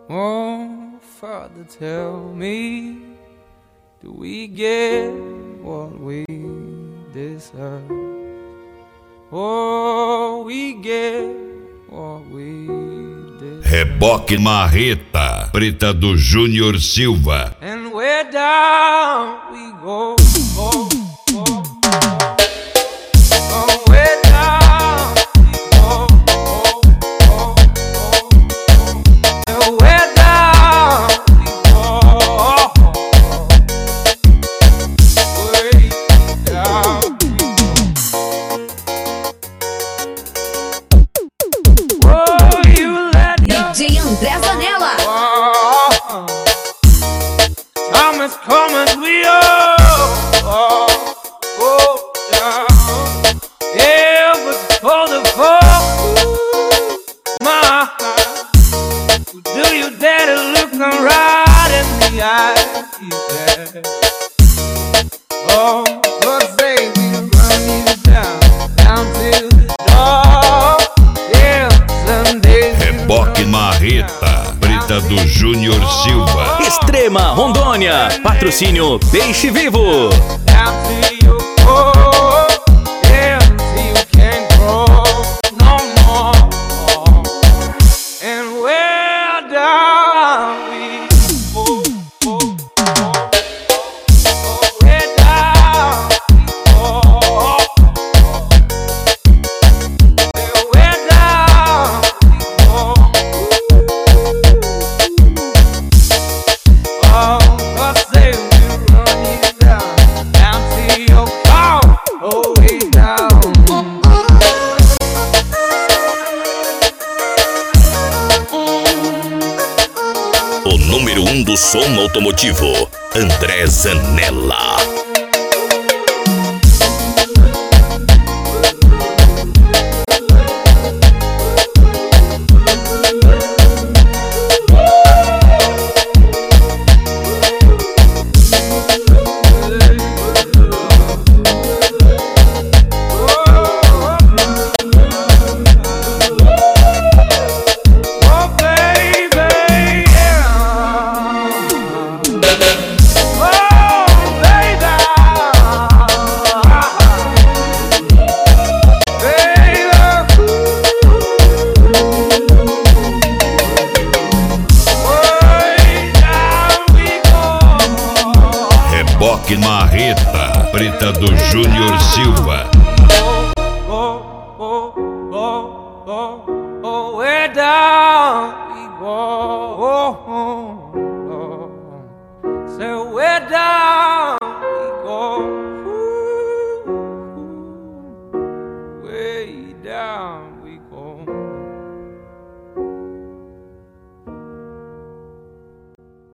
Oh, Father, tell me, do we get what we deserve? Oh, we get what we deserve. Reboque Marreta, Preta do Júnior Silva. And we're down we go, go, go. Oh, we're down we go, go, go, go. And we're down we go. Way down we go. Oh, you let DJ André Zanella. Time has come as we all go down. Yeah, but for the fall, my heart, do you dare to look them right in the eye? Yeah. Oh, but they will run you down to the door. Yeah, someday. Reboque Marreta, Preta do Júnior Silva. Extrema Rondônia, patrocínio Peixe Vivo. Down to your core, yeah, till you can't grow no more. And we're down we go, go, go. We're down we go. We're down we go. Oh, 'cause they will run you down to your car, oh, way down. O número 1 do som automotivo, André Zanella. Oh, baby, yeah. Oh, baby. Way down we go. Reboque Marreta, Preta do Júnior Silva. Oh, we're down we go. So we're down.